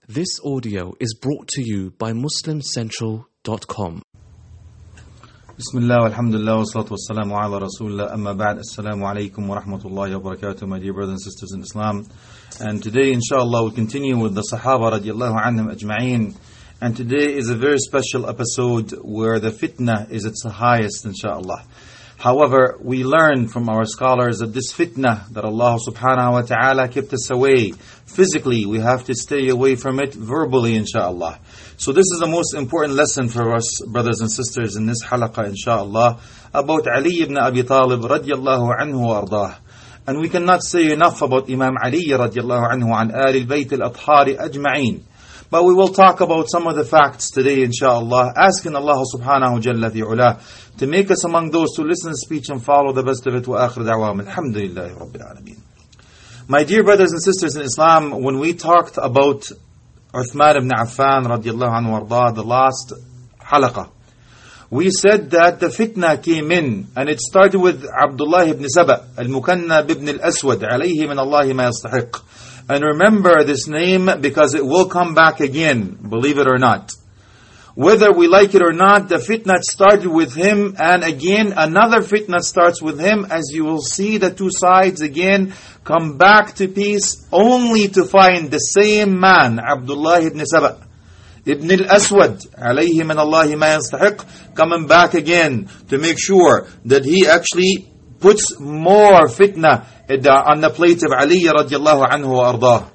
This audio is brought to you by MuslimCentral.com. Bismillah, alhamdulillah, wa salatu wa salamu ala rasulullah, amma ba'd, assalamu alaikum wa rahmatullahi wa barakatuh, my dear brothers and sisters in Islam. And today, inshallah, we'll continue with the Sahaba radiallahu anhum ajma'een. And today is a very special episode where the fitna is its highest, inshallah. However, we learn from our scholars that this fitna that Allah subhanahu wa ta'ala kept us away physically, we have to stay away from it verbally, inshallah. So this is the most important lesson for us, brothers and sisters, in this halaqah, inshallah, about Ali ibn Abi Talib radiallahu anhu wa ardah. And we cannot say enough about Imam Ali radiallahu anhu an Ahl al-Bayt al-Athhari ajma'een. But we will talk about some of the facts today, inshallah, asking Allah subhanahu jalla fi'ulah to make us among those who listen to speech and follow the best of it. Wa akhir da'wam, alhamdulillahi rabbil alameen. My dear brothers and sisters in Islam, when we talked about Uthman ibn Affan radiallahu anhu warda, the last halaqah, we said that the fitna came in, and it started with Abdullah ibn Saba, al-Mukannab ibn al-Aswad, alayhi min Allahi ma yastahiq. And remember this name because it will come back again, believe it or not. Whether we like it or not, the fitna started with him, and again another fitna starts with him, as you will see the two sides again come back to peace, only to find the same man, Abdullah ibn Saba, ibn al-Aswad, alayhi min Allahi ma yastahiq, coming back again to make sure that he actually puts more fitna on the plate of Ali radiallahu anhu wa ardah.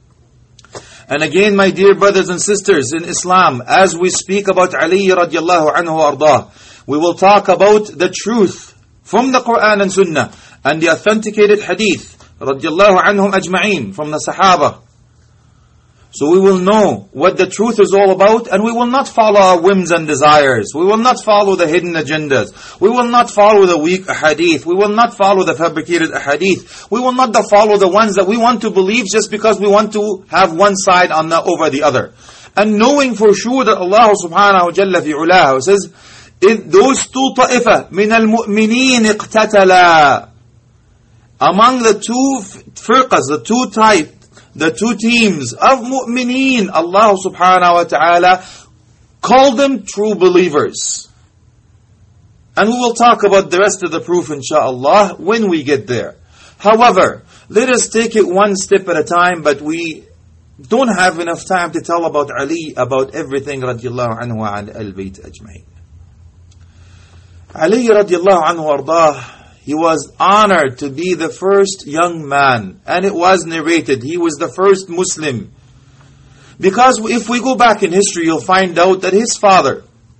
And again, my dear brothers and sisters in Islam, as we speak about Ali radiallahu anhu wa ardah, we will talk about the truth from the Quran and Sunnah and the authenticated hadith radiallahu anhum ajma'een from the Sahaba. So we will know what the truth is all about, and we will not follow our whims and desires. We will not follow the hidden agendas. We will not follow the weak ahadith. We will not follow the fabricated ahadith. We will not follow the ones that we want to believe just because we want to have one side over the other. And knowing for sure that Allah subhanahu jalla fi'ulah says, those two ta'ifah min al-mu'mineen iqtatala, among the two firqas, the two teams of mu'mineen, Allah subhanahu wa ta'ala called them true believers. And we will talk about the rest of the proof, inshaAllah, when we get there. However, let us take it one step at a time, but we don't have enough time to tell about Ali, about everything radiallahu anhu wa an al-Bayt ajma'in. Ali radiallahu anhu ardah, he was honored to be the first young man. And it was narrated, he was the first Muslim. Because if we go back in history, you'll find out that his father,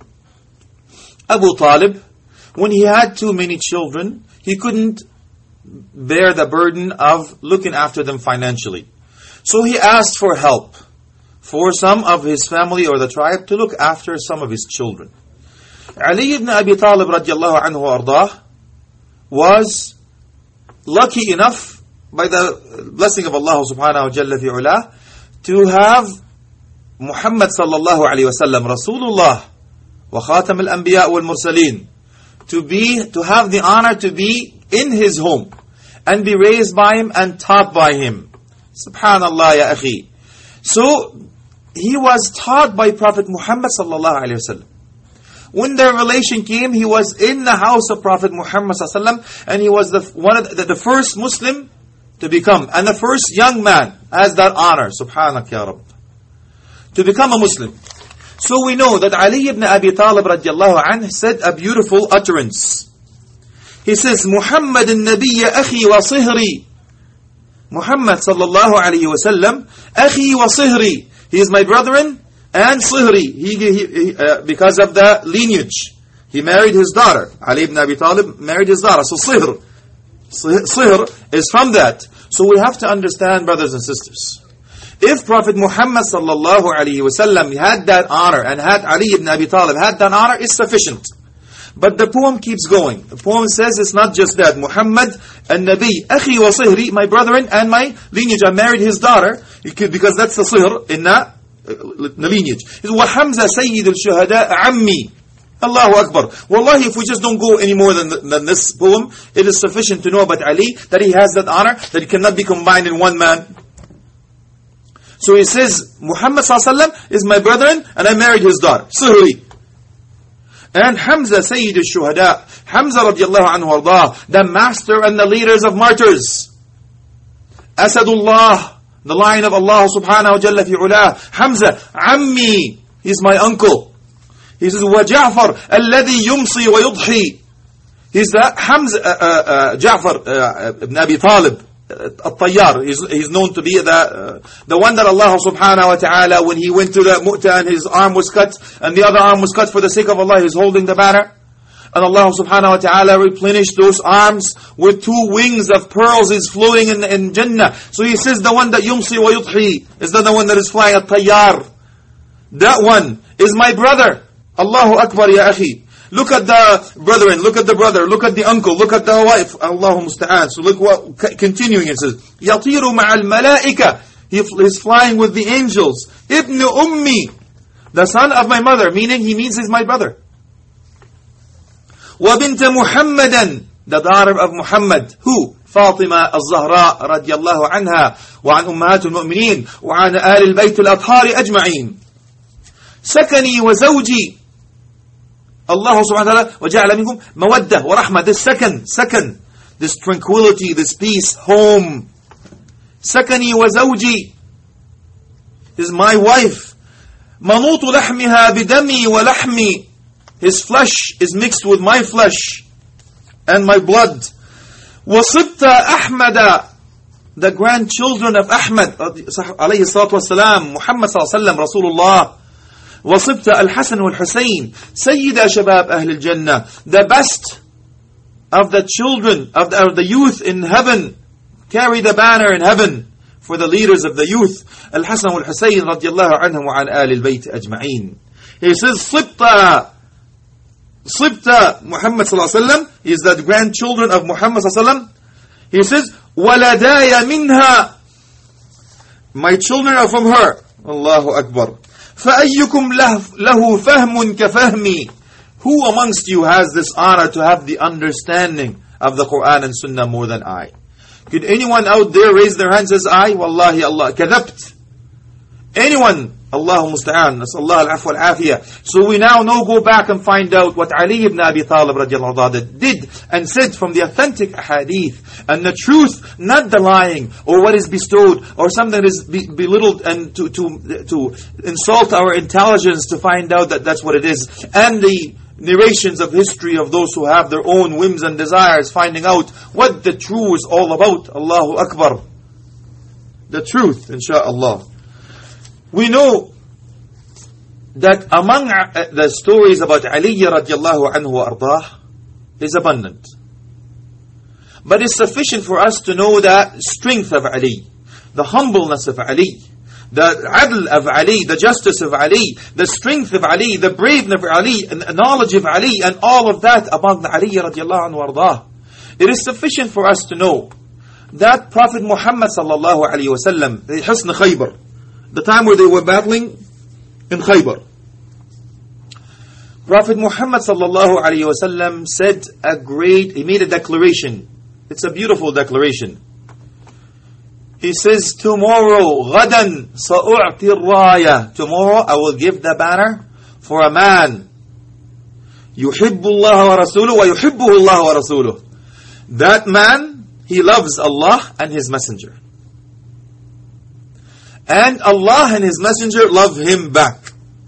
Abu Talib, when he had too many children, he couldn't bear the burden of looking after them financially. So he asked for help for some of his family or the tribe to look after some of his children. Ali ibn Abi Talib radiallahu anhu ardah was lucky enough, by the blessing of Allah subhanahu jalla fi'ulah, to have Muhammad sallallahu alayhi wa sallam, Rasulullah wa khatam al-anbiya wal mursaleen, to have the honor to be in his home and be raised by him and taught by him. Subhanallah ya akhi. So he was taught by Prophet Muhammad sallallahu alayhi wa sallam. When their relation came, he was in the house of Prophet Muhammad sallallahu alaihi wasallam, and he was the first Muslim to become, and the first young man has that honor, subhanak ya Rabb, to become a Muslim. So we know that Ali ibn Abi Talib radiallahu anhu said a beautiful utterance. He says, Muhammad al-Nabiyya akhi wa sihri. Muhammad sallallahu alayhi wa sallam, akhi wa sihri. He is my brethren and Sihri, because of the lineage, he married his daughter. Ali ibn Abi Talib married his daughter. So Sihr is from that. So we have to understand, brothers and sisters, if Prophet Muhammad sallallahu alaihi wasallam had that honor, and had Ali ibn Abi Talib had that honor, it's sufficient. But the poem keeps going. The poem says it's not just that. Muhammad al-Nabi, akhi wa sihri, my brethren and my lineage. I married his daughter, because that's the Sihr in the lineage. وَحَمْزَ سَيِّدُ الشُّهَدَاءَ عَمِّي. Allahu Akbar. Wallahi, if we just don't go any more than this poem, it is sufficient to know about Ali, that he has that honor, that he cannot be combined in one man. So he says, Muhammad ﷺ is my brethren, and I married his daughter, Suhri. And Hamza, Sayyid al-Shuhada, Hamza radiallahu anhu ardah, the master and the leaders of martyrs. Asadullah, the lion of Allah subhanahu wa jalla fi ulah. Hamza, Ammi, he's my uncle. He says, وَجَعْفَرْ الَّذِي يُمْصِي وَيُضْحِي. He's the Hamza, Ja'far ibn Abi Talib, At-Tayyar. He's known to be the one that Allah subhanahu wa ta'ala, when he went to the Mu'tah and his arm was cut, and the other arm was cut for the sake of Allah, he's holding the banner. And Allah subhanahu wa ta'ala replenished those arms with 2 wings of pearls is floating in Jannah. So he says the one that yumsi wa yudhi is the one that is flying, At-Tayyar. That one is my brother. Allahu Akbar ya akhi. Look at the brethren, look at the brother, look at the uncle, look at the wife. Allahu musta'an. So look what, continuing it says, يَطِيرُ مَعَ الْمَلَائِكَةِ. He's flying with the angels. Ibn Ummi, the son of my mother, meaning he means he's my brother. وَبِنْتَ مُحَمَّدًا, the daughter of Muhammad. Who? فاطمة الزهراء رضي الله عنها وعن أمهات المؤمنين وعن آل البيت الأطهار أجمعين. سكني وزوجي. Allah subhanahu wa ta'ala وَجَعَلَ مِنْكُمْ مَوَدَّةً وَرَحْمَةً. This second, this tranquility, this peace, home. سكني وزوجي is my wife. منوط لحمها بدمي ولحمي. His flesh is mixed with my flesh and my blood. وَصِبْتَ أَحْمَدَ, the grandchildren of Ahmad alayhi salatu wasalam, Muhammad sallallahu alayhi wa sallam, Rasulullah. وَصِبْتَ الْحَسَنُ وَالْحُسَيْنِ سَيِّدَ شَبَابِ أَهْلِ الْجَنَّةِ, the best of the children, of the youth in heaven. Carry the banner in heaven for the leaders of the youth. Al-Hasan wal-Husayn radiyallahu anhum wa an ahli al-bayt ajma'een. He says, Sibta Muhammad sallallahu alaihi wasallam is the grandchildren of Muhammad sallallahu alaihi wasallam. He says, waladaya minha, my children are from her. Allahu Akbar. فَأَيُّكُمْ لَهُ فَهْمٌ كَفَهْمِي. Who amongst you has this honor to have the understanding of the Quran and Sunnah more than I? Could anyone out there raise their hands as I? Wallahi Allah, kadhabt. Anyone? Allahu musta'an. Nasallahu al-afwa al-afiyah. So we now go back and find out what Ali ibn Abi Talib radiallahu anhu did and said from the authentic hadith, and the truth, not the lying or what is bestowed or something that is belittled and to insult our intelligence to find out that that's what it is, and the narrations of history of those who have their own whims and desires, finding out what the truth is all about. Allahu Akbar. The truth, insha'Allah. We know that among the stories about Ali radiallahu anhu wa ardah is abundant. But it's sufficient for us to know the strength of Ali, the humbleness of Ali, the adl of Ali, the justice of Ali, the strength of Ali, the braveness of Ali, and the knowledge of Ali, and all of that among the Ali radiallahu anhu wa ardah. It is sufficient for us to know that Prophet Muhammad sallallahu alayhi wa sallam, the Husn Khaybar, the time where they were battling in Khaybar, Prophet Muhammad sallallahu alayhi wa sallam said he made a declaration. It's a beautiful declaration. He says, tomorrow, غَدًا سَأُعْطِي الرَّايَةِ, tomorrow I will give the banner for a man يُحِبُّ اللَّهَ وَرَسُولُهُ وَيُحِبُّهُ اللَّهُ وَرَسُولُهُ. That man, he loves Allah and His Messenger. And Allah and His Messenger love him back.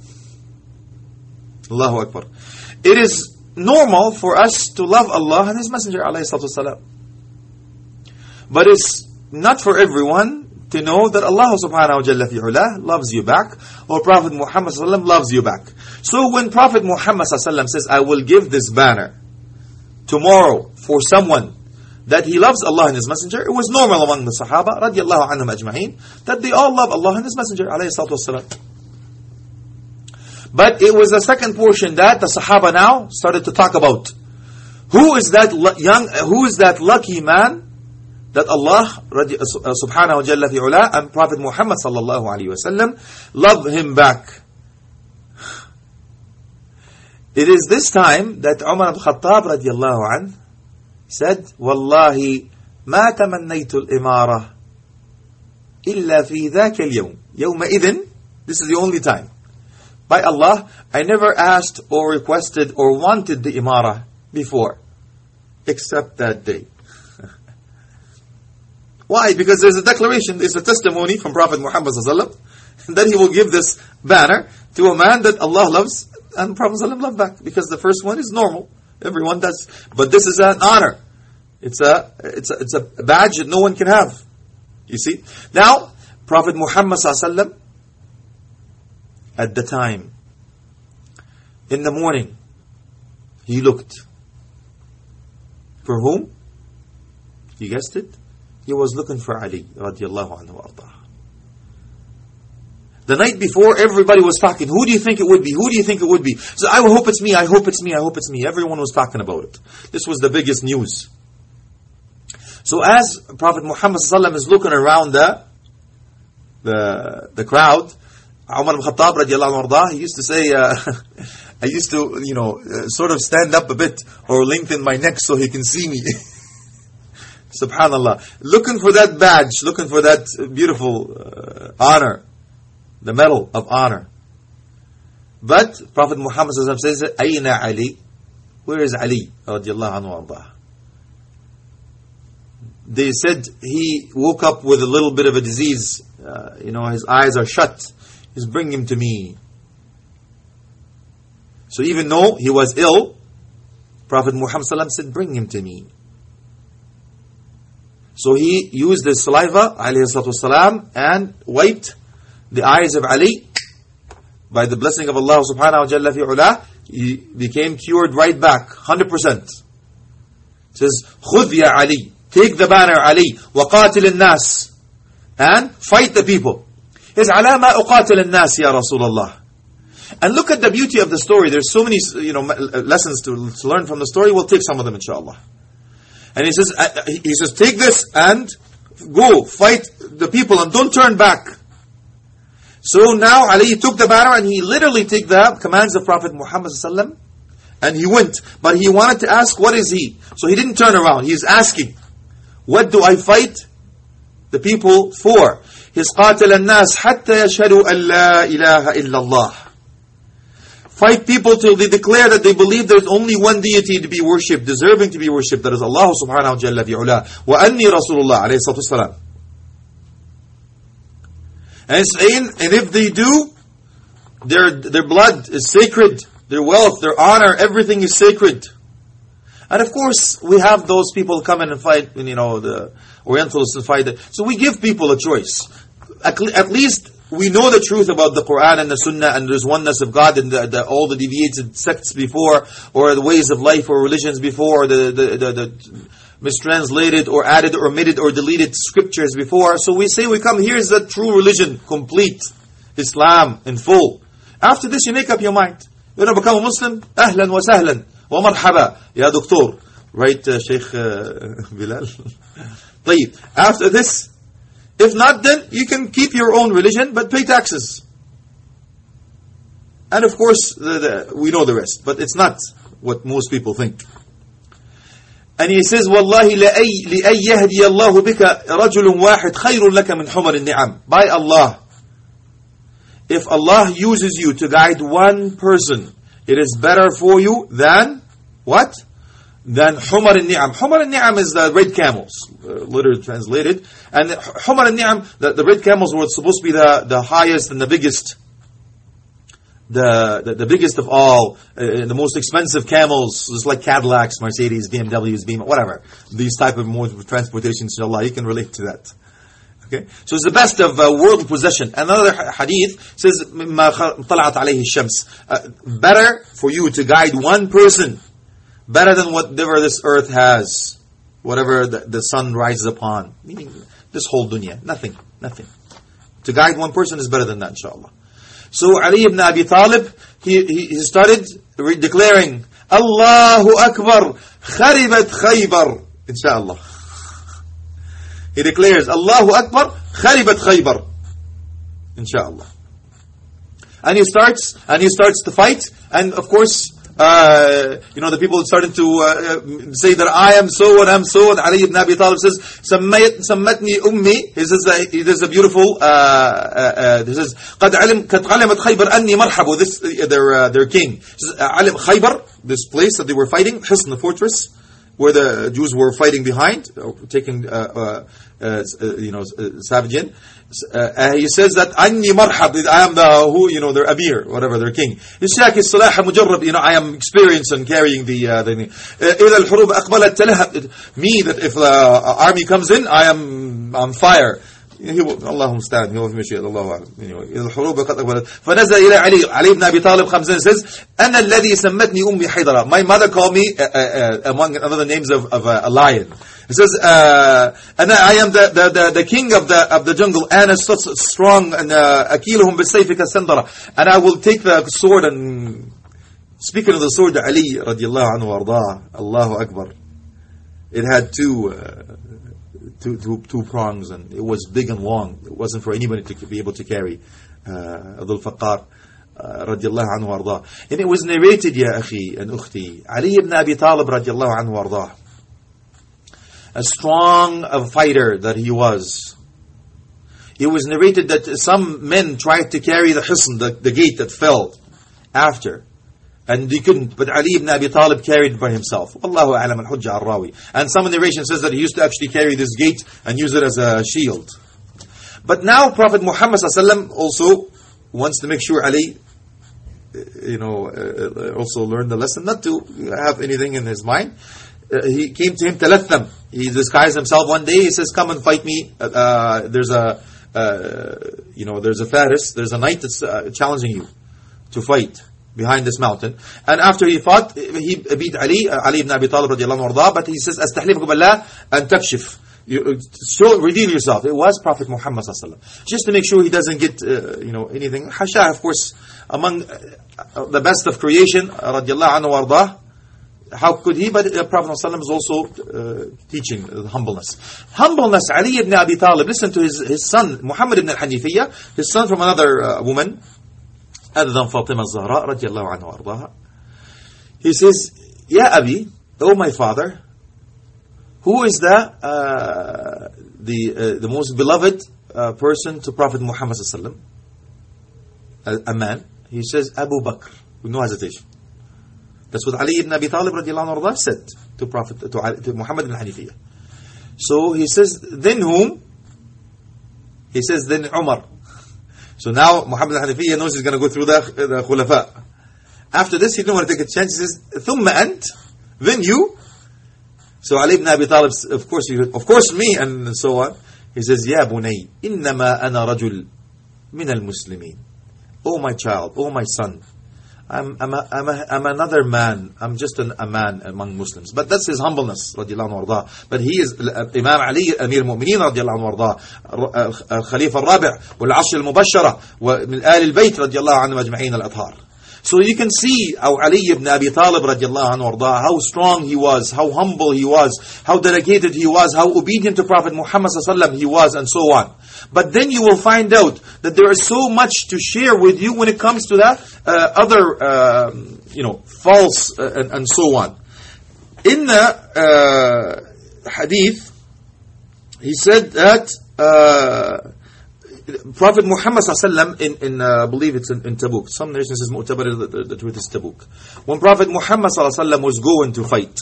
Allahu Akbar. It is normal for us to love Allah and His Messenger alayhi salatu wasalam. But it's not for everyone to know that Allah subhanahu wa jalla fi'ulah loves you back, or Prophet Muhammad sallallahu loves you back. So when Prophet Muhammad sallallahu says, I will give this banner tomorrow for someone that he loves Allah and His Messenger, it was normal among the Sahaba radiallahu anhum ajma'in that they all love Allah and His Messenger alayhi salatu wasalam. But it was the second portion that the Sahaba now started to talk about. Who is that lucky man that Allah subhanahu wa jalla fi'ula and Prophet Muhammad sallallahu alayhi wa sallam love him back? It is this time that Umar ibn Khattab radiallahu anhu said, Wallahi ma tamannaytu al-imara illa fi dhaka al-yawm. يَوْمَئِذٍ, this is the only time. By Allah, I never asked or requested or wanted the imara before, except that day. Why? Because there's a declaration, there's a testimony from Prophet Muhammad ﷺ that he will give this banner to a man that Allah loves and Prophet ﷺ loved back. Because the first one is normal. Everyone does. But this is an honor. It's a badge that no one can have. You see? Now, Prophet Muhammad ﷺ, at the time, in the morning, he looked. For whom? You guessed it? He was looking for Ali radiallahu anhu ardah. The night before, everybody was talking. Who do you think it would be? Who do you think it would be? So I hope it's me, I hope it's me, I hope it's me. Everyone was talking about it. This was the biggest news. So as Prophet Muhammad ﷺ is looking around the crowd, Umar ibn Khattab radiallahu anhu ardah, he used to say, I used to, sort of stand up a bit or lengthen my neck so he can see me. Subhanallah. Looking for that badge, looking for that beautiful honor, the medal of honor. But Prophet Muhammad says, Ayna Ali? Where is Ali? Radiallahu anhu ardah. They said he woke up with a little bit of a disease. His eyes are shut. He's bring him to me. So even though he was ill, Prophet Muhammad said, bring him to me. So he used his saliva, alayhi salatu wasalam, and wiped the eyes of Ali. By the blessing of Allah subhanahu wa jalla fi ula, he became cured right back, 100%. It says, خُذْ يَا Ali, take the banner Ali, وَقَاتِلِ النَّاسِ, and fight the people. He says, عَلَى مَا أُقَاتِلِ النَّاسِ يَا رَسُولَ اللَّهِ. And look at the beauty of the story. There's so many lessons to learn from the story. We'll take some of them inshallah. And he says, take this and go fight the people and don't turn back. So now Ali took the banner and he literally took the commands of Prophet Muhammad ﷺ and he went. But he wanted to ask, what is he? So he didn't turn around. He's asking, what do I fight the people for? His قاتل الناس حتى يشهدوا أن لا إله إلا الله. Fight people till they declare that they believe there's only one deity to be worshipped, deserving to be worshipped, that is Allah subhanahu wa jalla fi'ula. Wa anni Rasulullah alayhi salatu wasalam. And it's saying, and if they do, their blood is sacred, their wealth, their honor, everything is sacred. And of course, we have those people come in and fight, the Orientalists and fight. So we give people a choice. At least we know the truth about the Quran and the Sunnah, and there's oneness of God, and all the deviated sects before, or the ways of life or religions before, or the mistranslated or added or omitted or deleted scriptures before. So we say, here's the true religion, complete Islam in full. After this, you make up your mind. You want to become a Muslim? Ahlan wa sahlan wa marhaba ya doctor. Right, Sheikh Bilal? طيب. After this, if not, then you can keep your own religion, but pay taxes. And of course, we know the rest, but it's not what most people think. And he says, وَاللَّهِ لِأَيْ يَهْدِيَ اللَّهُ بِكَ رَجُلٌ وَاحِدٌ خَيْرٌ لَكَ مِنْ حُمَرِ النِّعَمِ. By Allah, if Allah uses you to guide one person, it is better for you than what? Than Humar al-Ni'am. Humar al-Ni'am is the red camels, literally translated. And Humar al-Ni'am, the red camels were supposed to be the highest and the biggest. The biggest of all, the most expensive camels, just like Cadillacs, Mercedes, BMWs, whatever. These type of modes of transportation, inshallah, you can relate to that. Okay? So it's the best of worldly possession. Another hadith says, مَا طَلَعَتْ عَلَيْهِ الشَّمْسِ. Better for you to guide one person, better than whatever this earth has, whatever the sun rises upon. Meaning, this whole dunya, nothing. To guide one person is better than that, inshallah. So Ali ibn Abi Talib, he started declaring, Allahu Akbar, kharibat Khaybar, inshallah. He declares, Allahu Akbar, kharibat Khaybar, inshallah. And he starts to fight, and of course, the people started to say that I am so and I'm so, and Ali ibn Abi Talib says, "Sammatni ummi." He says, there's a beautiful. He says, "Qad alimat Khaybar anni marhabu." This their king. He says, Khaybar, this place that they were fighting, Hisn, the fortress, where the Jews were fighting behind, taking savage in. He says that anni marhab, I am their amir, whatever, their king. Ishaki salah mujarrab, I am experienced in carrying the إذا الحروب أقبلت تلهب, me, that if the army comes in, I am on fire. Allah musta'an, he will finish it, Allahu a'lam. إذا الحروب أقبلت فنزل إلى علي ibn Abi Talib comes in and says, أنا الذي سمتني أمي حيدرة. My mother called me, among other names of a lion. He says, I am the king of the jungle, and is such strong, and akiluhum bisayfi kasandara, and I will take the sword. And speaking of the sword, Ali radiallahu anhu warda, Allahu Akbar, it had two prongs, and it was big and long. It wasn't for anybody to be able to carry. Dhul Faqar radiallahu anhu warda. And it was narrated, ya akhi and ukhti, Ali ibn Abi Talib radiallahu anhu warda, a strong fighter that he was. It was narrated that some men tried to carry the hisn, the gate that fell after, and they couldn't, but Ali ibn Abi Talib carried it by himself. Wallahu a'lam al-hujja al-rawi. And some narration says that he used to actually carry this gate and use it as a shield. But now Prophet Muhammad ﷺ also wants to make sure Ali also learned the lesson not to have anything in his mind. He came to him, talatham. He disguised himself one day. He says, "Come and fight me. There's a faris. There's a knight that's challenging you to fight behind this mountain." And after he fought, he beat Ali ibn Abi Talib radiallahu anhu. But he says, "Astahlifuka billah an takshif." Reveal yourself. It was Prophet Muhammad sallallahu alaihi wasallam, just to make sure he doesn't get anything. Hasha, of course, among the best of creation, radiallahu anhu warda. How could he? But Prophet ﷺ is also teaching humbleness. Humbleness, Ali ibn Abi Talib, listen to his son, Muhammad ibn al-Hanifiyya, his son from another woman, other than Fatima al-Zahra, radiallahu anha wardaha. He says, "Ya Abi, oh my father, who is the most beloved person to Prophet Muhammad ﷺ? A man." He says, "Abu Bakr," with no hesitation. That's what Ali ibn Abi Talib radiallahu anhu said to Muhammad ibn Hanifiyya. So he says, "Then whom?" He says, "Then Umar." So now Muhammad ibn Hanifiyya knows he's going to go through the khulafa. After this, he didn't want to take a chance. He says, "Thumma ant," then you. So Ali ibn Abi Talib, of course me, and so on. He says, "Ya bunay, innama ana rajul min al-muslimin." Oh my child, oh my son, I'm another man. I'm just a man among Muslims. But that's his humbleness, radiallahu anhu warda. But he is Imam Ali, Amir al-Mu'mineen, radiallahu anhu warda, Khalifa al-Rabi' wal-Ashr al-Mubashshara, min Al al-Bayt, radiallahu anhu majma'in al-Athhar. So you can see how Ali ibn Abi Talib radiallahu anhu warda, how strong he was, how humble he was, how dedicated he was, how obedient to Prophet Muhammad sallallahu alaihi wasallam he was, and so on. But then you will find out that there is so much to share with you when it comes to that other false and so on. In the hadith, he said that Prophet Muhammad sallallahu alaihi wasallam, I believe it's in Tabuk. Some narration says Mu'tabar, the truth is Tabuk. When Prophet Muhammad sallallahu alaihi wasallam was going to fight,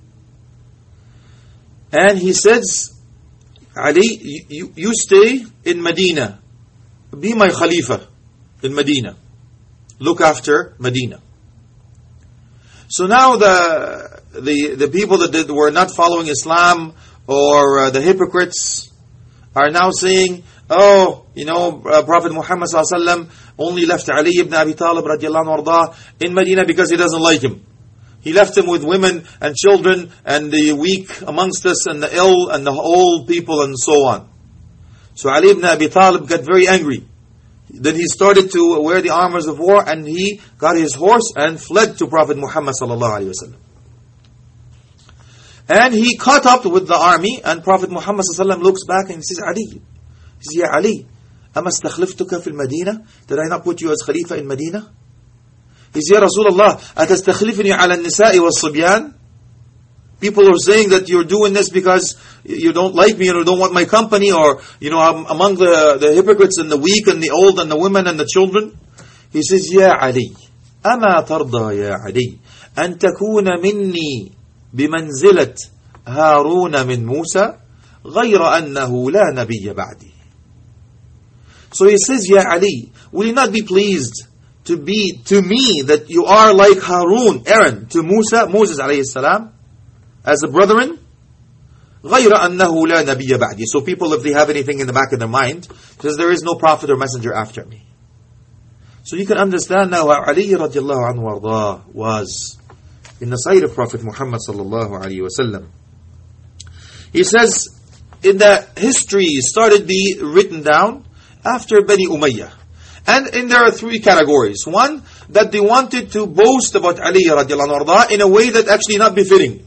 and he says, "Ali, you stay in Medina. Be my Khalifa in Medina. Look after Medina." So now the people that were not following Islam, or the hypocrites, are now saying, Prophet Muhammad sallallahu alaihi wasallam only left Ali ibn Abi Talib radiallahu anhu in Medina because he doesn't like him. He left him with women and children and the weak amongst us and the ill and the old people and so on. So Ali ibn Abi Talib got very angry. Then he started to wear the armors of war, and he got his horse and fled to Prophet Muhammad sallallahu alaihi wasallam. And he caught up with the army, and Prophet Muhammad sallallahu alaihi wasallam looks back and he says, "Ali," he says, "Ya Ali, أما استخلفتك في المدينة? Did I not put you as Khalifa in Medina?" He said, Ya Rasulullah, أَتَسْتَخْلِفْنِي عَلَى النِّسَاءِ وَالصِّبْيَانِ? People are saying that you're doing this because you don't like me or don't want my company, or I'm among the hypocrites and the weak and the old and the women and the children. He says, Ya Ali, أما ترضى يا علي أن تكون مني بمنزلة هارون من موسى غير أنه لا نبي بعدي. So he says, Ya Ali, will you not be pleased to be to me that you are like Harun, Aaron, to Moses alayhi salam, as a brethren? غير أنه لا نبي بعدي. So people, if they have anything in the back of their mind, says there is no prophet or messenger after me. So you can understand now how Ali radiallahu anhu wardah was in the sight of Prophet Muhammad sallallahu alayhi wa sallam. He says, in the history started be written down after Bani Umayyah. And there are three categories. One, that they wanted to boast about Ali radiallahu anhu in a way that actually not befitting.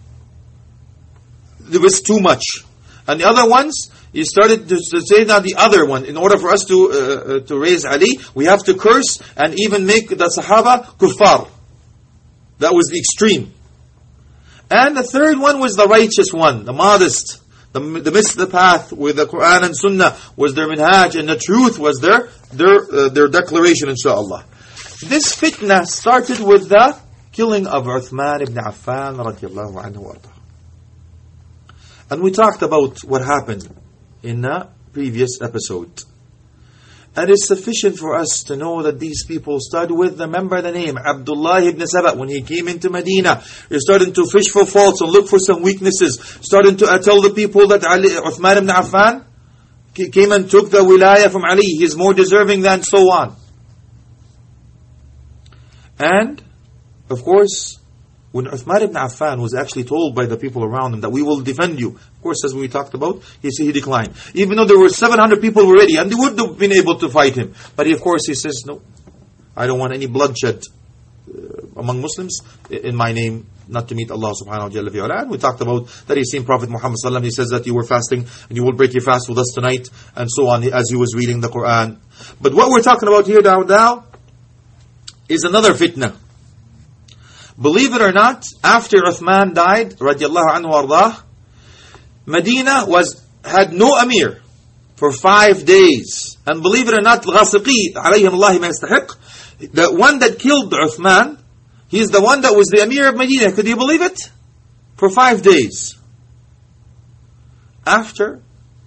There was too much. And the other ones, he started to say that the other one, in order for us to raise Ali, we have to curse and even make the Sahaba kuffar. That was the extreme. And the third one was the righteous one, the modest, the midst of the path, where the Quran and Sunnah was their minhaj and the truth was their declaration, inshaAllah. This fitna started with the killing of Uthman ibn Affan radiallahu anhu warda. And we talked about what happened in the previous episode. And it's sufficient for us to know that these people started with, remember the name, Abdullah ibn Saba. When he came into Medina, he started to fish for faults and look for some weaknesses. Started to tell the people that Uthman ibn Affan came and took the wilayah from Ali. He is more deserving than so on. And, of course, when Uthman ibn Affan was actually told by the people around him that we will defend you, of course, as we talked about, he declined. Even though there were 700 people already, and they would have been able to fight him. But of course, he says, no, I don't want any bloodshed among Muslims in my name, not to meet Allah subhanahu wa ta'ala. And we talked about that he's seen Prophet Muhammad sallallahu alaihi wasallam. He says that you were fasting and you will break your fast with us tonight, and so on, as he was reading the Quran. But what we're talking about here now is another fitna. Believe it or not, after Uthman died, radiallahu anhu wardah, Medina had no Amir for 5 days. And believe it or not, Ghasiqi, alayhim Allahi ma yastahiq, the one that killed Uthman, he's the one that was the Amir of Medina. Could you believe it? For 5 days. After,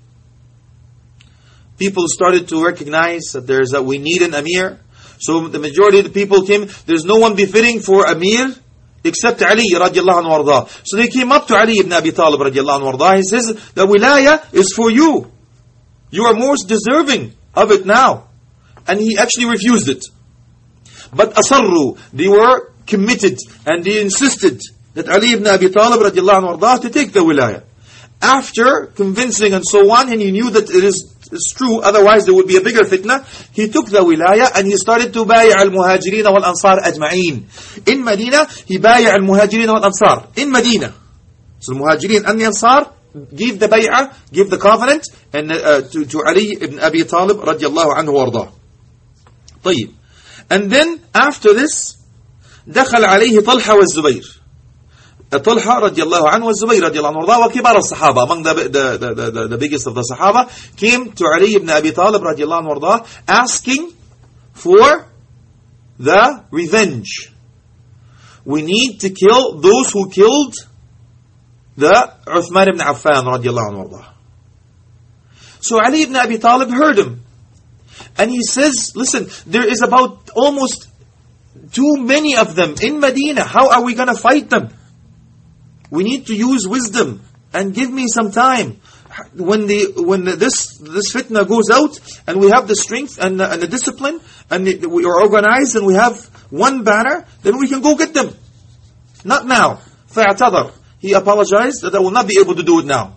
people started to recognize that we need an Amir. So the majority of the people came, there's no one befitting for Amir except Ali radiallahu anhu wardah. So they came up to Ali ibn Abi Talib radiallahu anhu wardah. He says, the wilayah is for you. You are most deserving of it now. And he actually refused it. But asarru, they were committed and they insisted that Ali ibn Abi Talib radiallahu anhu wardah to take the wilayah. After convincing and so on, and he knew that it's true, otherwise there would be a bigger fitna, he took the wilayah and he started to bay'a al-muhajirin wal-ansar ajma'een. In Medina, he bay'a al-muhajirin wal-ansar. In Medina. So the muhajirin and the ansar gave the bay'ah, gave the covenant and to Ali ibn Abi Talib radiallahu anhu wardah. طيب. And then, after this, دخل عليه طلحة والزبير. Talha radiallahu anhu wa Zubayr radiallahu anhu wa kibar al-Sahaba, among the biggest of the Sahaba, came to Ali ibn Abi Talib radiallahu anhu asking for the revenge. We need to kill those who killed the Uthman ibn Affan radiallahu anhu. So Ali ibn Abi Talib heard him. And he says, listen, there is about almost too many of them in Medina. How are we going to fight them? We need to use wisdom and give me some time. When this fitna goes out and we have the strength and the discipline and we are organized and we have one banner, then we can go get them. Not now. فَاعْتَذَرْ. He apologized that I will not be able to do it now.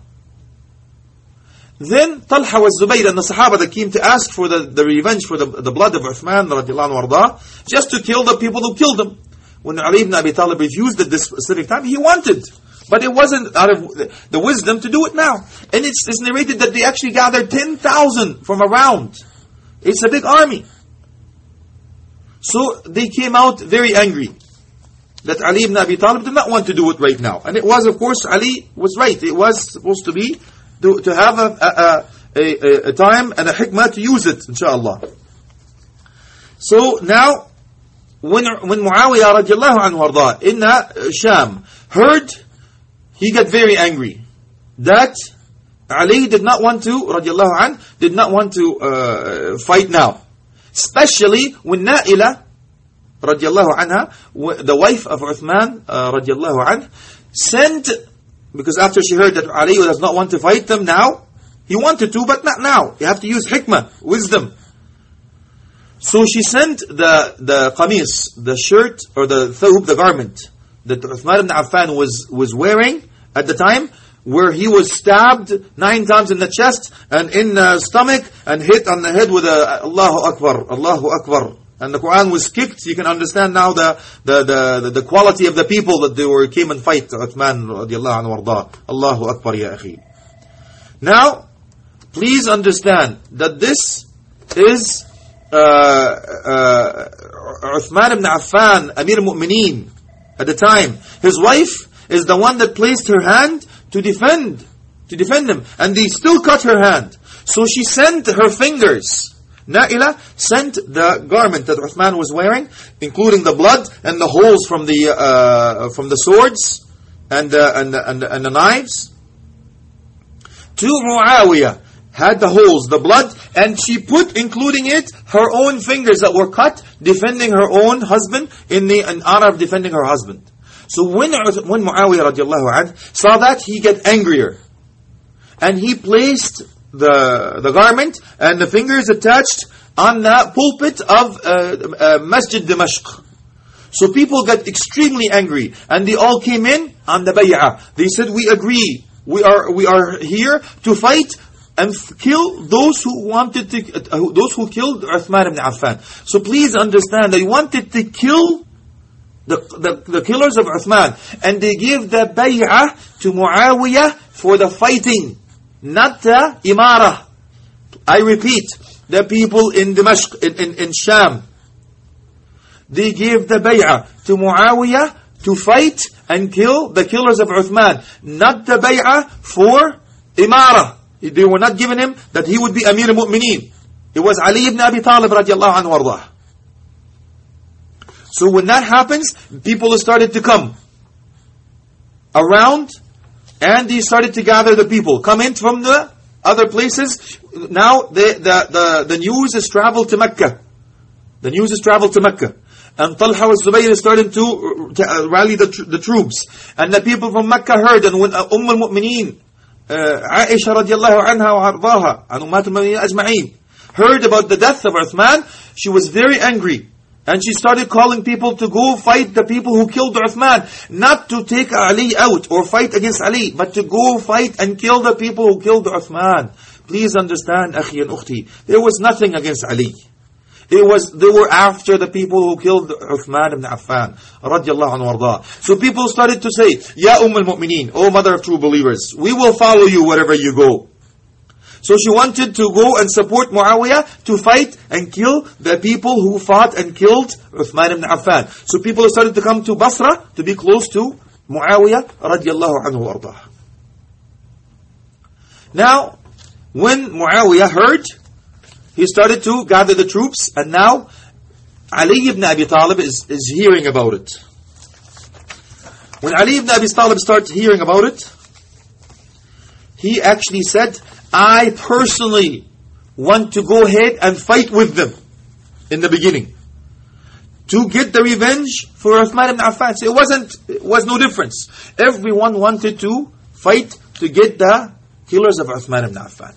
Then Talha was Zubayr and the Sahaba that came to ask for the revenge for the blood of Uthman radiallahu anhu wardah, just to kill the people who killed him. When Ali ibn Abi Talib refused at this specific time, he wanted. But it wasn't out of the wisdom to do it now. And it's narrated that they actually gathered 10,000 from around. It's a big army. So they came out very angry that Ali ibn Abi Talib did not want to do it right now. And it was, of course, Ali was right. It was supposed to be to have a time and a hikmah to use it, inshallah. So now, when Muawiyah radiallahu anhu arda in Sham heard, he got very angry that Ali did not want to, radiallahu anhu, did not want to fight now. Especially when Na'ila, radiallahu anha, the wife of Uthman, radiallahu anhu, sent, because after she heard that Ali does not want to fight them now, he wanted to, but not now. You have to use hikmah, wisdom. So she sent the qamis, the shirt, or the thawb, the garment, that Uthman ibn Affan was wearing at the time, where he was stabbed 9 times in the chest and in the stomach and hit on the head with a Allahu Akbar, Allahu Akbar. And the Quran was kicked. You can understand now the quality of the people that they came and fight Uthman radiallahu anhu warda. Allahu Akbar ya akhi. Now, please understand that this is Uthman ibn Affan, Amir al-Mu'mineen at the time. His wife is the one that placed her hand to defend him, and they still cut her hand. So she sent her fingers. Na'ila sent the garment that Uthman was wearing, including the blood and the holes from the swords and the knives, to Muawiyah. Had the holes, the blood, and she put, including it, her own fingers that were cut, defending her own husband in honor of defending her husband. So when Muawiyah radiallahu anhu saw that, he got angrier. And he placed the garment and the fingers attached on the pulpit of Masjid Dimashq. So people got extremely angry, and they all came in on the bay'ah. They said, we agree, we are here to fight and kill those who killed Uthman ibn Affan. So please understand, they wanted to kill the killers of Uthman, and they gave the bay'ah to Muawiyah for the fighting, not the imara. I repeat, the people in Dimashq, in Sham, they gave the bay'ah to Muawiyah to fight and kill the killers of Uthman, not the bay'ah for imara. They were not giving him that he would be Amir al-Mu'mineen. It was Ali ibn Abi Talib radiallahu anhu wardah. So when that happens, people started to come around, and they started to gather the people, come in from the other places. Now the news has traveled to Mecca. The news has traveled to Mecca. And Talha wa Zubayr started to rally the troops. And the people from Mecca heard, and when al-Mu'mineen, Aisha radiallahu anha wa ardaha, and Ummat al-Mu'mineen ajma'een, heard about the death of Uthman, she was very angry. And she started calling people to go fight the people who killed Uthman. Not to take Ali out or fight against Ali, but to go fight and kill the people who killed Uthman. Please understand, akhi and ukhti, there was nothing against Ali. They were after the people who killed Uthman ibn Affan radiallahu anhu warda. So people started to say, Ya al-Mu'mineen, O mother of true believers, we will follow you wherever you go. So she wanted to go and support Muawiyah to fight and kill the people who fought and killed Uthman ibn Affan. So people started to come to Basra to be close to Muawiyah radiallahu anhu warda. Now, when Muawiyah heard, he started to gather the troops, and now Ali ibn Abi Talib is hearing about it. When Ali ibn Abi Talib started hearing about it, he actually said, I personally want to go ahead and fight with them in the beginning, to get the revenge for Uthman ibn Affan. So it was no difference. Everyone wanted to fight to get the killers of Uthman ibn Affan.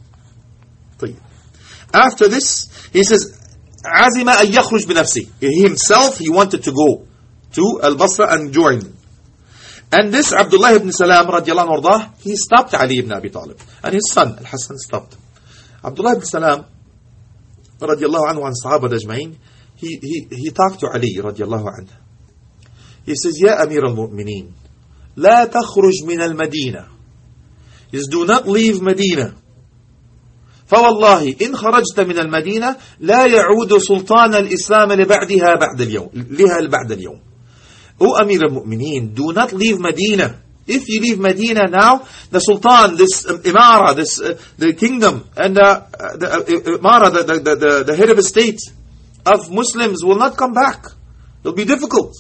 After this, he says, عَزِمَ أَن يَخْرُجْ بِنَفْسِهِ. He himself, he wanted to go to Al-Basra and join them. And this Abdullah ibn Salam radiallahu anhu wardah, he stopped Ali ibn Abi Talib. And his son, Al-Hassan, stopped him. Abdullah ibn Salam radiallahu anhu and Sahaba ajma'in, he talked to Ali radiallahu anhu. He says, Ya Amir al-Mu'mineen, لا تخرج من المدينة. He says, do not leave Medina. فوالله إن خرجت من المدينة لا يعود سلطان الإسلام لبعدها بعد اليوم. O Amir al-Mu'mineen, do not leave Medina. If you leave Medina now, the Sultan, this Imara, this the kingdom, and the Imara, the head of a state of Muslims will not come back. It'll be difficult.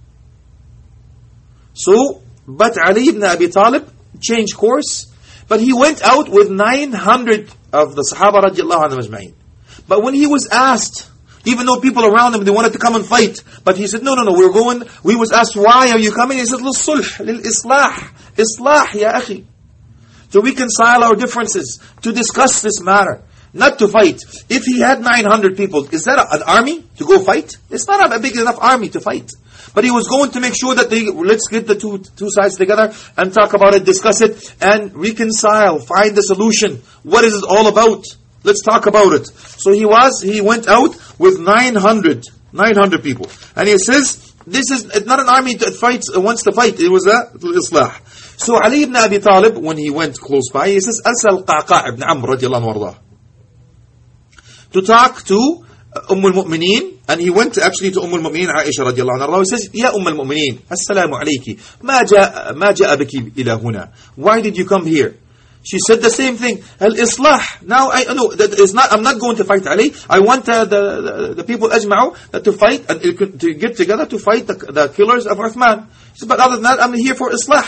So, but Ali ibn Abi Talib changed course, but he went out with 900 of the Sahaba radiallahu anhum ajma'in. But when he was asked, even though people around him, they wanted to come and fight, but he said, no, we're going. We was asked, why are you coming? He said, للصلح, للإصلاح, إصلاح يا أخي, to reconcile our differences, to discuss this matter, not to fight. If he had 900 people, is that an army to go fight? It's not a big enough army to fight. But he was going to make sure that let's get the two sides together and talk about it, discuss it, and reconcile, find the solution. What is it all about? Let's talk about it. So he went out with 900 people. And he says, this is not an army that wants to fight. It was a islah. So Ali ibn Abi Talib, when he went close by, he says, Arsal Qaqa' ibn Amr radiallahu anhu to talk to al-Mu'mineen, and he went actually to al-Mu'mineen Aisha radiallahu anha. He says, Ya al-Mu'mineen, Assalamu alayki, ma ja'a biki ila huna. Why did you come here? She said the same thing. Al-Islah. Now I know that is not. I'm not going to fight Ali. I want the people ajma'u to fight and to get together to fight the killers of Uthman. She said, but other than that, I'm here for Islah.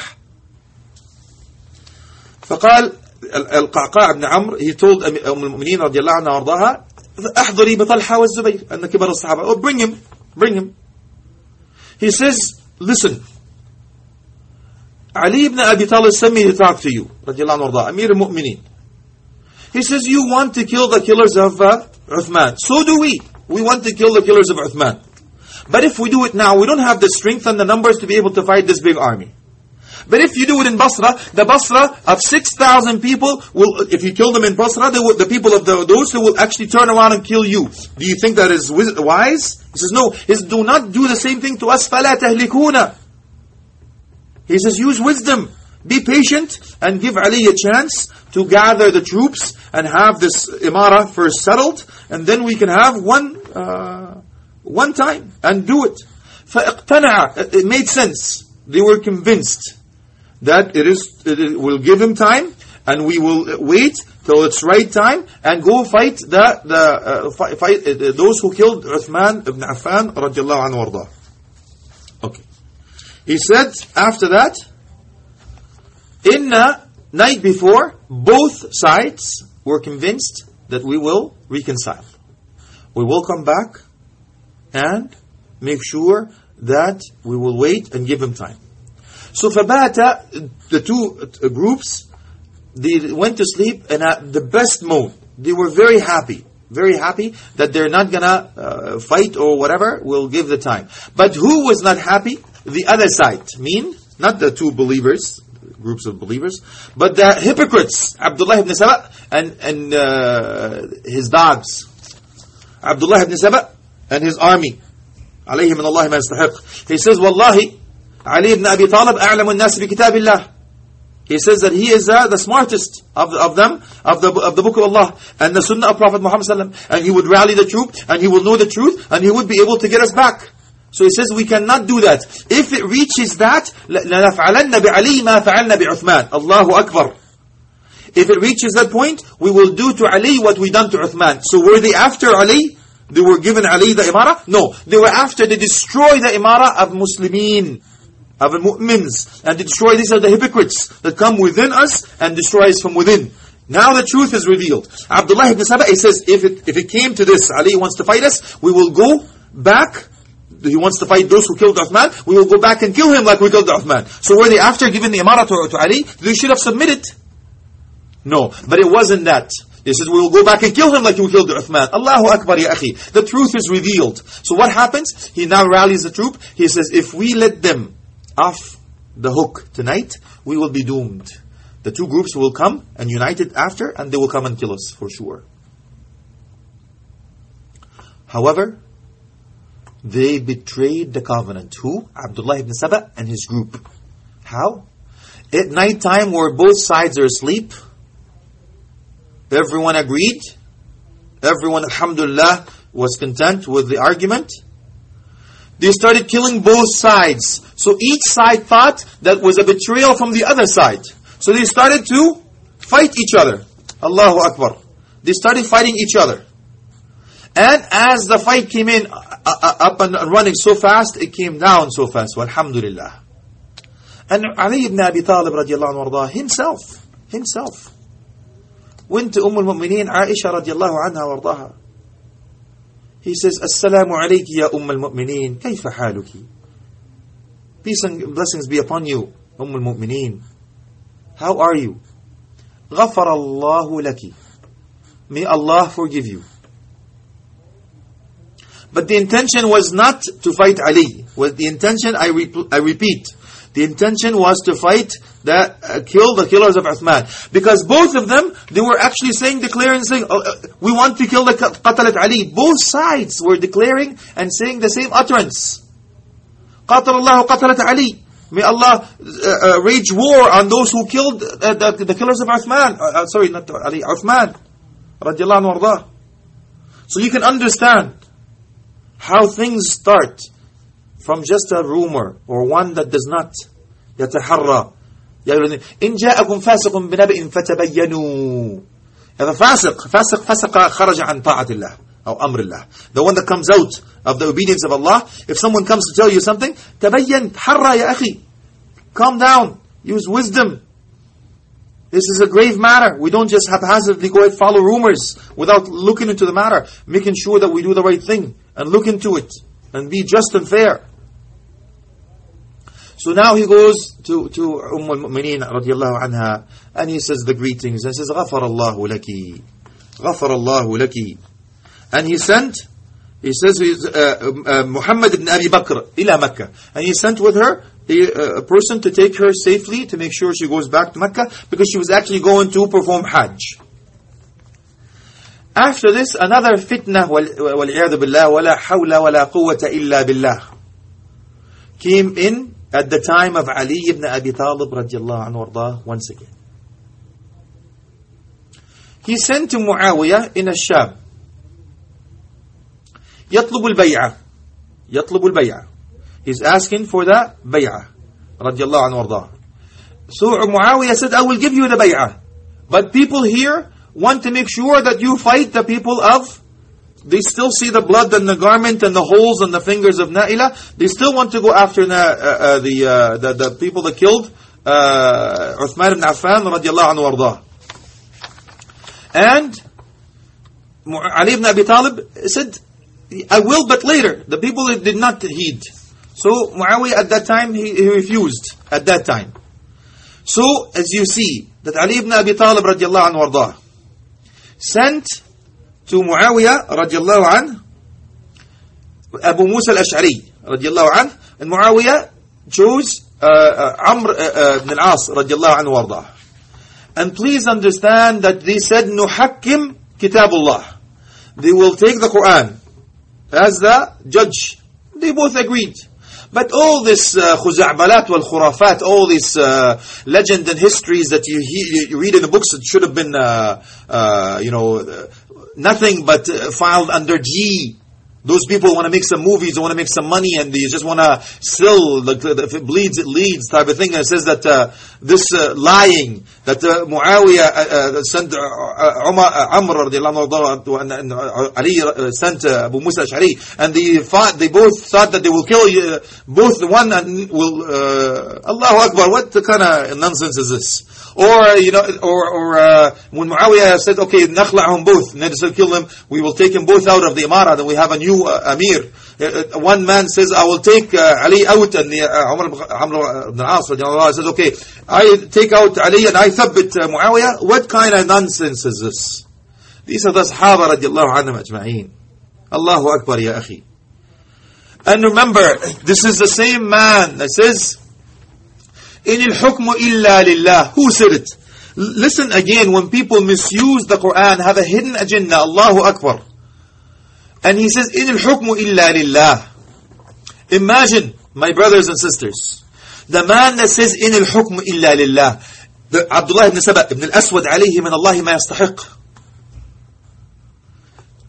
فقال القعقاع بن عمرو, he told المؤمنين رضي الله عنها وارضاها, احضري بطلحة والزبير, أن كبار الصحابة. Oh, bring him. He says, listen. Ali ibn Abi Talib sent me to talk to you, radiallahu anhu, Amir al-Mu'mineen. He says, you want to kill the killers of Uthman. So do we. We want to kill the killers of Uthman. But if we do it now, we don't have the strength and the numbers to be able to fight this big army. But if you do it in Basra, the Basra of 6,000 people, if you kill them in Basra, the people of those who will actually turn around and kill you. Do you think that is wise? He says, no. He says, do not do the same thing to us. فَلَا تَهْلِكُونَ. He says, use wisdom, be patient, and give Ali a chance to gather the troops and have this Imara first settled, and then we can have one time and do it. فَاقْتَنَعَ. It made sense. They were convinced that it will give him time, and we will wait till it's right time and go fight those who killed Uthman ibn Affan radiallahu anhu warda. Okay. He said, after that, in the night before, both sides were convinced that we will reconcile. We will come back and make sure that we will wait and give him time. So Fabata, the two groups, they went to sleep in the best mode. They were very happy that they're not gonna fight or whatever. We'll give the time. But who was not happy? The other side. Not the two believers, groups of believers, but the hypocrites, Abdullah ibn Saba and his dogs. Abdullah ibn Saba and his army. Alayhi min Allah ma yastahiq. He says, Wallahi, Ali ibn Abi Talib a'lamu an-nas bi kitabillah. He says that he is the smartest of them, of the book of Allah and the sunnah of Prophet Muhammad sallallahu alaihi wasallam, and he would rally the troop and he will know the truth and he would be able to get us back. So he says we cannot do that. If it reaches that, لَنَفْعَلَنَّ بِعَلِي مَا فَعَلْنَا بِعُثْمَانِ. Allahu Akbar. If it reaches that point, we will do to Ali what we done to Uthman. So were they after Ali? They were given Ali the Imara? No. They were after they destroy the Imara of Muslimin, of Mu'mins, and destroy. These are the hypocrites that come within us and destroy us from within. Now the truth is revealed. Abdullah ibn Saba, he says, if it came to this, Ali wants to fight us, we will go back. He wants to fight those who killed Uthman, we will go back and kill him like we killed Uthman. So were they after giving the Imara to Ali? They should have submitted. No, but it wasn't that. He says, we will go back and kill him like we killed Uthman. Allahu Akbar ya akhi. The truth is revealed. So what happens? He now rallies the troop. He says, if we let them off the hook tonight, we will be doomed. The two groups will come and united after, and they will come and kill us for sure. However, they betrayed the covenant. Who? Abdullah ibn Saba and his group. How? At night time, where both sides are asleep, Everyone agreed. Everyone, alhamdulillah, was content with the argument. They started killing both sides. So each side thought that was a betrayal from the other side. So they started to fight each other. Allahu Akbar. They started fighting each other. And as the fight came in, up and running so fast, it came down so fast. Alhamdulillah. And Ali ibn Abi Talib radiallahu anhu himself went to al-Mu'mineen Aisha radiallahu anha wardaha. He says, Assalamu alayki ya al-Mu'mineen, kayfa haluki? Peace and blessings be upon you, al-Mu'mineen. How are you? غفر الله laki. May Allah forgive you. But the intention was not to fight Ali. The intention, I repeat, the intention was to fight kill the killers of Uthman. Because both of them, they were actually declaring, we want to kill the Qatalat Ali. Both sides were declaring and saying the same utterance. قاتل الله قتلت Ali. May Allah wage war on those who killed the killers of Uthman. Sorry, not Ali, Uthman. Radiallahu anhu wardah. So you can understand how things start from just a rumor or one that does not يتحرى. إن جاءكم فاسق بنبأ فتبينوا. The فاسق خرج عن طاعة الله أو أمر الله. The one that comes out of the obedience of Allah. If someone comes to tell you something, تبين تحرى يا أخي. Calm down. Use wisdom. This is a grave matter. We don't just haphazardly go and follow rumors without looking into the matter, making sure that we do the right thing and look into it and be just and fair. So now he goes to al-Mu'mineen radiallahu anha and he says the greetings and says, غَفَرَ اللَّهُ لَكِ غَفَرَ اللَّهُ لَكِ. And he says Muhammad ibn Abi Bakr ila Makkah. And he sent with her a person to take her safely to make sure she goes back to Mecca, because she was actually going to perform Hajj. After this, another fitna, وَالْعِيَاذُ بِاللَّهِ وَلَا حَوْلَ وَلَا قُوَّةَ إِلَّا بِاللَّهِ, came in at the time of Ali ibn Abi Talib radiallahu anhu wardah once again. He sent to Muawiyah in Ash-Sham. يطلب البيعة. He's asking for the bay'ah. Radiallahu anhu wardah. So Muawiyah said, I will give you the bay'ah. But people here want to make sure that you fight the people of... They still see the blood and the garment and the holes and the fingers of Naila. They still want to go after the people that killed Uthman ibn Affan radiallahu anhu wardah. And Ali ibn Abi Talib said, I will, but later. The people did not heed. So Muawiyah at that time, he refused at that time. So as you see, that Ali ibn Abi Talib radiallahu anhu wardah sent to Muawiyah radiallahu anhu Abu Musa al-Ash'ari radiallahu anhu, and Muawiyah chose Amr ibn al-As radiallahu anhu wardah. And please understand that they said, Nuhakkim Kitabullah. They will take the Quran as the judge. They both agreed. But all this khuza'balat wal khurafat, all these legend and histories that you read in the books, it should have been nothing but filed under G. Those people want to make some movies, they want to make some money, and they just want to sell, if it bleeds, it leads type of thing. And it says that this lying, that Muawiyah sent Amr and Ali sent Abu Musa al-Ash'ari, and they both thought that they will kill both the one and will Allahu Akbar, what kind of nonsense is this? Or when Muawiyah said, okay, nakhla'hum both, and then said kill them, we will take them both out of the Imara, then we have a new Amir. One man says, I will take Ali out, and Amr ibn al-As says, okay, I take out Ali and I thabbit Muawiyah. What kind of nonsense is this? These are the Sahaba radiallahu anhum ajma'een. Allahu Akbar ya akhi. And remember, this is the same man that says, In al-hukmu illa lillah. Who said it? Listen again, when people misuse the Quran, have a hidden agenda, Allahu Akbar. And he says, In al-hukmu illa lillah. Imagine, my brothers and sisters, the man that says, In al-hukmu illa lillah. Abdullah ibn Saba ibn al-Aswad alayhi min Allahi ma yastahiq.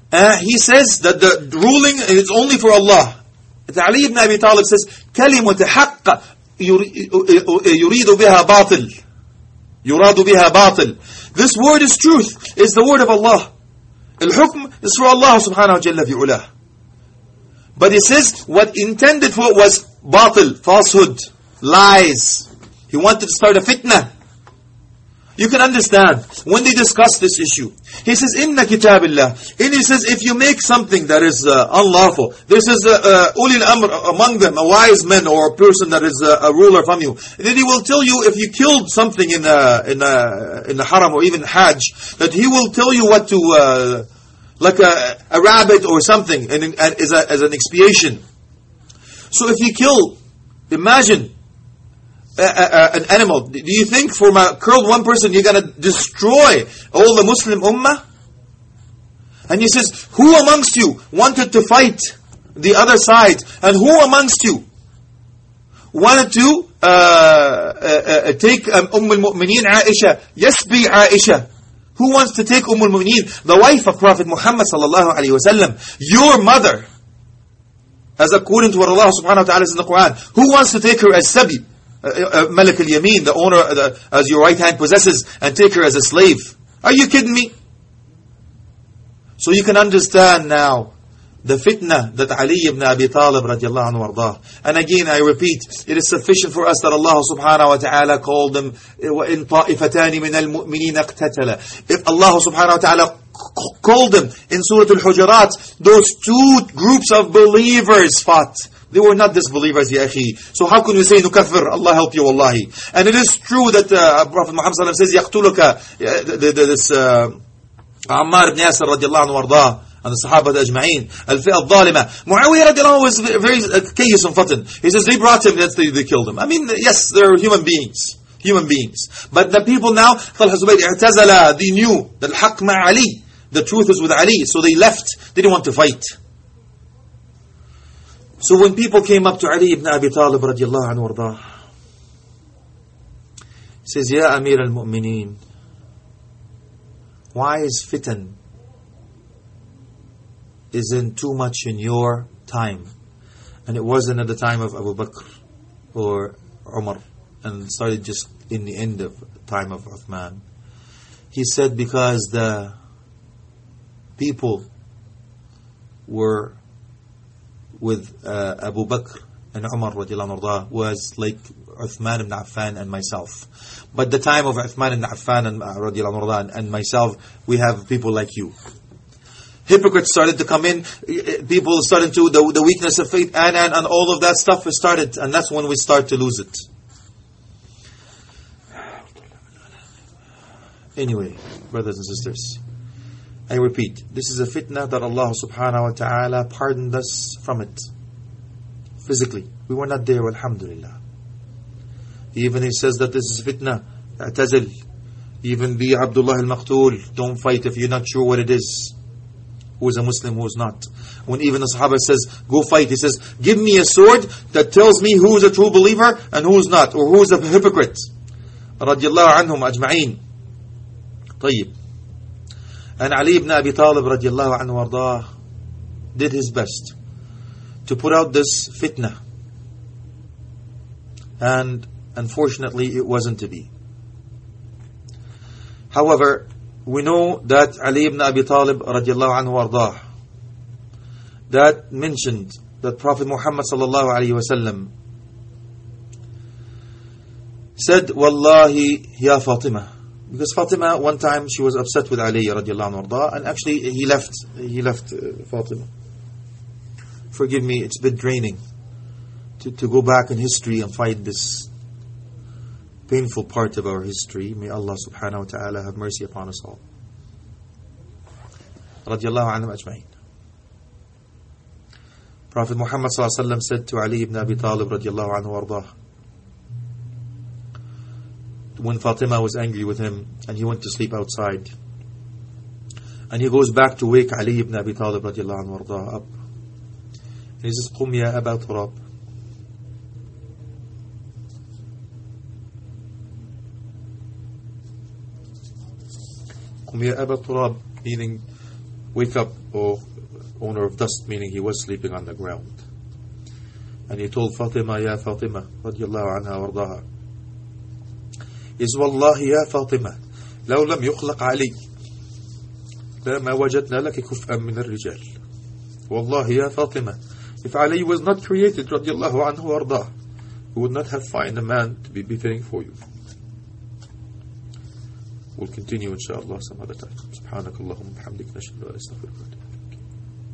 he says that the ruling is only for Allah. Ali ibn Abi Talib says, كلمة حق يريد بها باطل. يراد بها باطل. This word is truth, is the word of Allah. الحكم is for Allah subhanahu wa jalla fi ulah. But he says what intended for was batil, falsehood, lies. He wanted to start a fitna. You can understand when they discuss this issue. He says, "Inna kitabillah." And he says, if you make something that is unlawful, this is ulil amr among them, a wise man or a person that is a ruler from you. And then he will tell you if you killed something in the haram or even hajj, that he will tell you what to like a rabbit or something, and as an expiation. So if you kill, imagine an animal. Do you think from a killed one person you're going to destroy all the Muslim ummah? And he says, who amongst you wanted to fight the other side? And who amongst you wanted to take al-Mu'mineen Aisha, yasbi Aisha? Who wants to take al-Mu'mineen, the wife of Prophet Muhammad sallallahu alaihi wasallam, your mother, as according to what Allah subhanahu wa ta'ala says in the Quran? Who wants to take her as sabi? Malik al-Yamin, the owner, as your right hand possesses, and take her as a slave? Are you kidding me? So you can understand now the fitna that Ali ibn Abi Talib radiallahu anhu wardah. And again I repeat, it is sufficient for us that Allah subhanahu wa ta'ala called them وَإِن طَائِفَتَانِ مِنَ الْمُؤْمِنِينَ اقْتَتَلَ. If Allah subhanahu wa ta'ala called them in Surah Al-Hujurat, those two groups of believers fought. They were not disbelievers, ya akhi. So how can you say nukaffir? Allah help you, wallahi. And it is true that Prophet Muhammad sallallahu alaihi wasallam says يَقْتُلُكَ this Ammar ibn Yasir radiallahu anhu wardah, and the Sahaba ajma'een, al-fi'ah al-dhalima. Muawiyah radiallahu anhu was very kayyis and fatin. He says they brought him, they killed him. I mean, yes, they're human beings. Human beings. But the people now, Talha Zubayr i'tazala, they knew that al-haq ma' Ali. The truth is with Ali. So they left. They didn't want to fight. So when people came up to Ali ibn Abi Talib radiallahu anhu wardah, he says, Ya Amir al-Mu'mineen, why is fitan isn't too much in your time, and it wasn't at the time of Abu Bakr or Umar, and it started just in the end of the time of Uthman? He said, because the people were with Abu Bakr and Umar radiallahu anhu was like Uthman ibn Affan and myself. But the time of Uthman ibn Affan and radiallahu anhu and myself, we have people like you. Hypocrites started to come in. People started to, the weakness of faith and all of that stuff started. And that's when we start to lose it. Anyway, brothers and sisters, I repeat, this is a fitna that Allah subhanahu wa ta'ala pardoned us from it. Physically. We were not there, alhamdulillah. Even he says that this is fitna. I'tazil. Even be Abdullah al-Maqtul. Don't fight if you're not sure what it is. Who is a Muslim, who is not. When even the Sahaba says, go fight, he says, give me a sword that tells me who is a true believer and who is not, or who is a hypocrite. Radiallahu anhum ajma'een. طيب. And Ali ibn Abi Talib radiallahu anhu wardah did his best to put out this fitna. And unfortunately it wasn't to be. However, we know that Ali ibn Abi Talib radiallahu anhu wardah that mentioned that Prophet Muhammad sallallahu alayhi wa sallam said, Wallahi ya Fatima. Because Fatima, one time she was upset with Ali radiallahu anhu wardah, and actually he left Fatima. Forgive me, it's a bit draining to go back in history and find this painful part of our history. May Allah subhanahu wa ta'ala have mercy upon us all. Radiallahu anhum ajma'in. Prophet Muhammad sallallahu alaihi wasallam said to Ali ibn Abi Talib radiallahu anhu wardah, when Fatima was angry with him and he went to sleep outside, and he goes back to wake Ali ibn Abi Talib radiallahu anhu wardah up, and he says, Qum ya Aba Turab. Qum ya Aba Turab, meaning, Wake up, O owner of dust, meaning he was sleeping on the ground. And he told Fatima, Ya Fatima, radiallahu anha wardaha, is Wallahi ya Fatima, لو لم يخلق علي لما وجدنا لك كفءا من الرجال. Wallahi ya Fatima, if Ali was not created, radiallahu anhu wardah, we would not have found a man to be befitting for you. We'll continue inshallah some other time. Subhanakallahumma bihamdik, nashhadu an la ilaha illa anta.